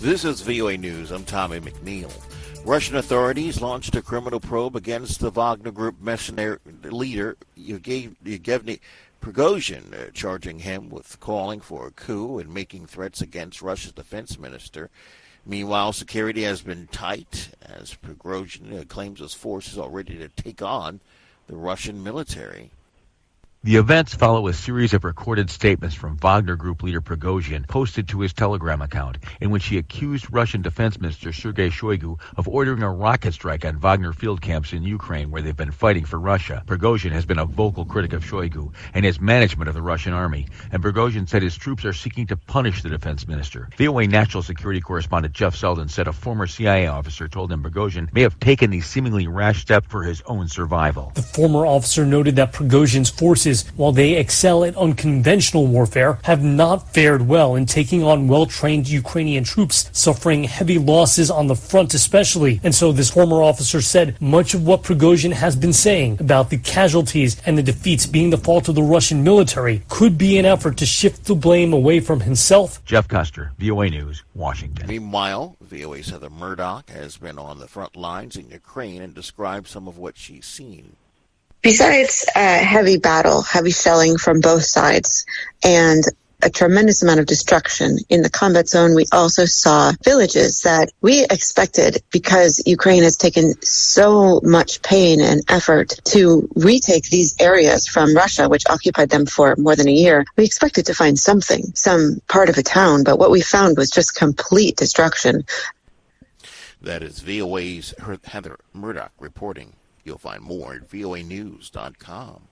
This is VOA News. I'm Tommy McNeil. Russian authorities launched a criminal probe against the Wagner Group mercenary leader Yevgeny Prigozhin, charging him with calling for a coup and making threats against Russia's defense minister. Meanwhile, security has been tight as Prigozhin claims his forces are ready to take on the Russian military. The events follow a series of recorded statements from Wagner Group leader Prigozhin posted to his Telegram account, in which he accused Russian Defense Minister Sergei Shoigu of ordering a rocket strike on Wagner field camps in Ukraine where they've been fighting for Russia. Prigozhin has been a vocal critic of Shoigu and his management of the Russian army, and Prigozhin said his troops are seeking to punish the defense minister. VOA national security correspondent Jeff Selden said a former CIA officer told him Prigozhin may have taken the seemingly rash step for his own survival. The former officer noted that Prigozhin's forces, while they excel at unconventional warfare, have not fared well in taking on well-trained Ukrainian troops, suffering heavy losses on the front especially. And so this former officer said much of what Prigozhin has been saying about the casualties and the defeats being the fault of the Russian military could be an effort to shift the blame away from himself. Jeff Custer, VOA News, Washington. Meanwhile, VOA's Heather Murdoch has been on the front lines in Ukraine and described some of what she's seen. Besides heavy battle, heavy shelling from both sides, and a tremendous amount of destruction in the combat zone, we also saw villages that we expected, because Ukraine has taken so much pain and effort to retake these areas from Russia, which occupied them for more than a year. We expected to find something, some part of a town, but what we found was just complete destruction. That is VOA's Heather Murdoch reporting. You'll find more at voanews.com.